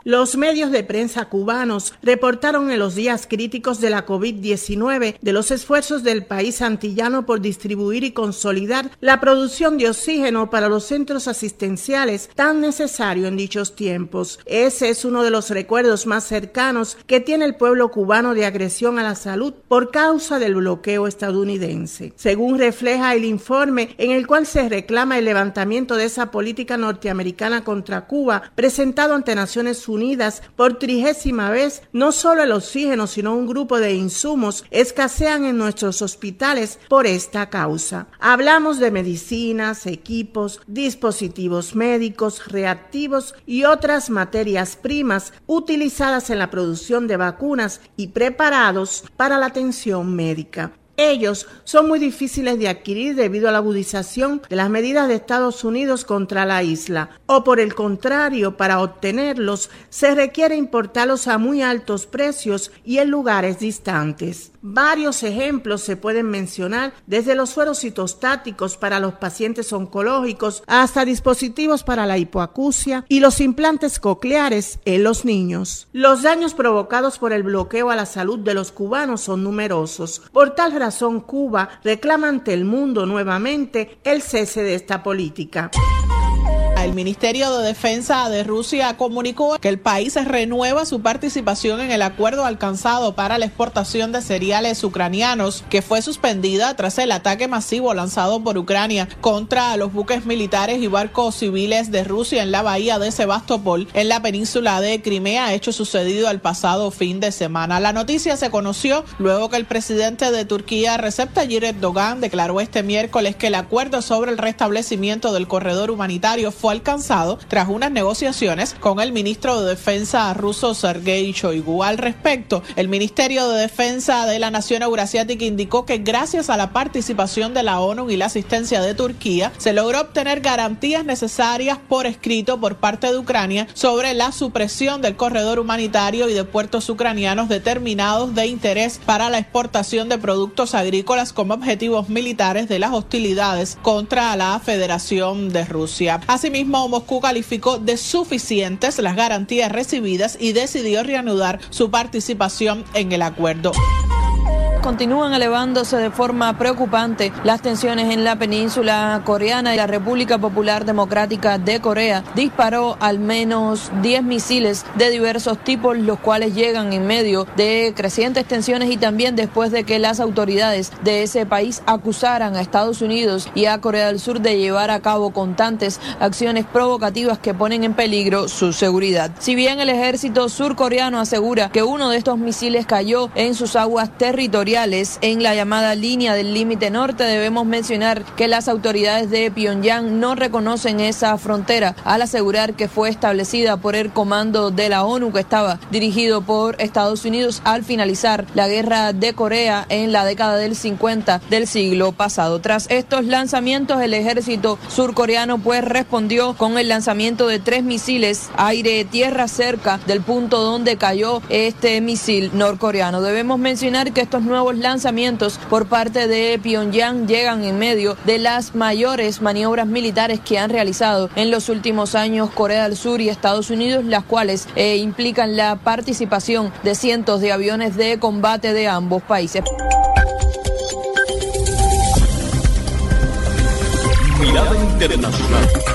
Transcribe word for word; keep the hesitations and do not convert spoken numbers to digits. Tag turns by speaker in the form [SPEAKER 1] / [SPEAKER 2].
[SPEAKER 1] Los medios de prensa cubanos reportaron en los días críticos de la COVID diecinueve de los esfuerzos del país antillano por distribuir y consolidar la producción de oxígeno para los centros asistenciales tan necesario en dichos tiempos. Ese es uno de los recuerdos más cercanos que tiene el pueblo cubano de agresión a la salud por causa del bloqueo estadounidense. Según refleja el informe en el cual se reclama el levantamiento de esa política norteamericana contra Cuba, presentado ante Naciones Unidas Unidas por trigésima vez, no solo el oxígeno, sino un grupo de insumos escasean en nuestros hospitales por esta causa. Hablamos de medicinas, equipos, dispositivos médicos, reactivos y otras materias primas utilizadas en la producción de vacunas y preparados para la atención médica. Ellos son muy difíciles de adquirir debido a la agudización de las medidas de Estados Unidos contra la isla, o por el contrario, para obtenerlos se requiere importarlos a muy altos precios y en lugares distantes. Varios ejemplos se pueden mencionar, desde los sueros citostáticos para los pacientes oncológicos hasta dispositivos para la hipoacusia y los implantes cocleares en los niños. Los daños provocados por el bloqueo a la salud de los cubanos son numerosos. Por tal razón, Cuba reclama ante el mundo nuevamente el cese de esta política.
[SPEAKER 2] El Ministerio de Defensa de Rusia comunicó que el país renueva su participación en el acuerdo alcanzado para la exportación de cereales ucranianos, que fue suspendida tras el ataque masivo lanzado por Ucrania contra los buques militares y barcos civiles de Rusia en la bahía de Sebastopol, en la península de Crimea, hecho sucedido el pasado fin de semana. La noticia se conoció luego que el presidente de Turquía, Recep Tayyip Erdogan, declaró este miércoles que el acuerdo sobre el restablecimiento del corredor humanitario fue alcanzado tras unas negociaciones con el ministro de Defensa ruso Sergei Shoigu. Al respecto, el Ministerio de Defensa de la Nación Eurasiática indicó que gracias a la participación de la ONU y la asistencia de Turquía, se logró obtener garantías necesarias por escrito por parte de Ucrania sobre la supresión del corredor humanitario y de puertos ucranianos determinados de interés para la exportación de productos agrícolas como objetivos militares de las hostilidades contra la Federación de Rusia. Asimismo, Moscú calificó de suficientes las garantías recibidas y decidió reanudar su participación en el acuerdo.
[SPEAKER 3] Continúan elevándose de forma preocupante las tensiones en la península coreana y la República Popular Democrática de Corea disparó al menos diez misiles de diversos tipos, los cuales llegan en medio de crecientes tensiones y también después de que las autoridades de ese país acusaran a Estados Unidos y a Corea del Sur de llevar a cabo constantes acciones provocativas que ponen en peligro su seguridad. Si bien el ejército surcoreano asegura que uno de estos misiles cayó en sus aguas territoriales en la llamada línea del límite norte, debemos mencionar que las autoridades de Pyongyang no reconocen esa frontera al asegurar que fue establecida por el comando de la ONU que estaba dirigido por Estados Unidos al finalizar la guerra de Corea en la década del cincuenta del siglo pasado. Tras estos lanzamientos, el ejército surcoreano pues respondió con el lanzamiento de tres misiles aire-tierra cerca del punto donde cayó este misil norcoreano. Debemos mencionar que estos nuevos lanzamientos por parte de Pyongyang llegan en medio de las mayores maniobras militares que han realizado en los últimos años Corea del Sur y Estados Unidos, las cuales eh, implican la participación de cientos de aviones de combate de ambos países.
[SPEAKER 4] Mirada Internacional.